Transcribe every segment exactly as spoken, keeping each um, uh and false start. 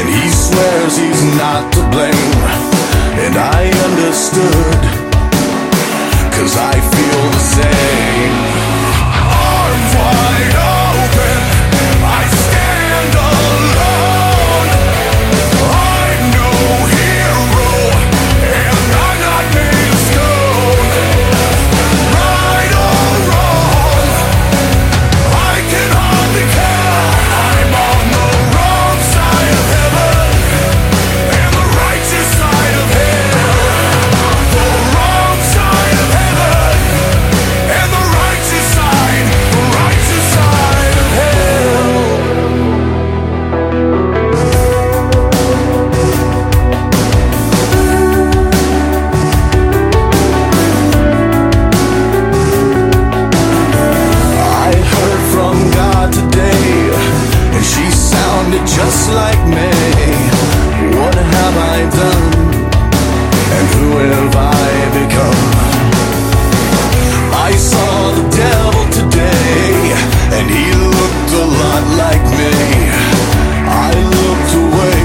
and he swears he's not to blame. And I understood, 'cause I feel the same. Arms wide open, I stand alone. I'm no hero, and I'm not made of stone. Right or wrong, I can hardly care. I'm on the wrong side of heaven and the righteous side of hell. The wrong side of heaven and the righteous side, the righteous side of hell. I heard from God today, and she sounded just like me. What have I done, and who have I become? I saw the devil today, and he looked a lot like me. I looked away,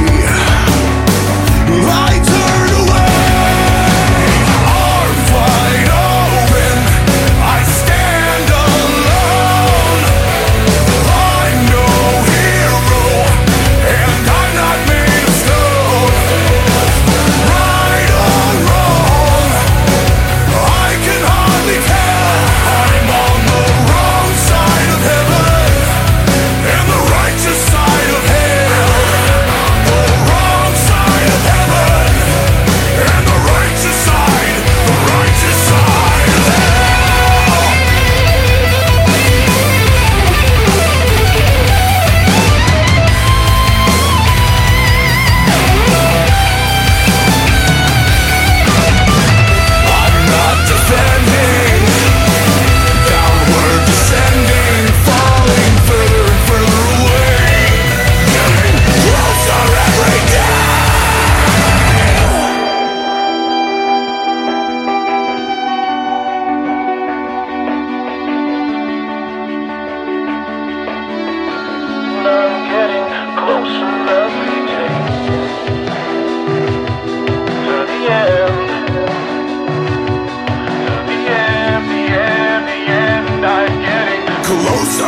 I turned away. Arms wide open, I stand alone. I'm no hero, and I'm not made of stone. Right or wrong, I can hardly care. I'm on the wrong side of heaven and the righteous side of hell. The wrong side of heaven and the righteous side, the righteous side of hell. I'm not defending, downward descending, falling further and further away, getting closer every day. I'm getting closer every day to the end. To the end, the end, the end. I'm getting closer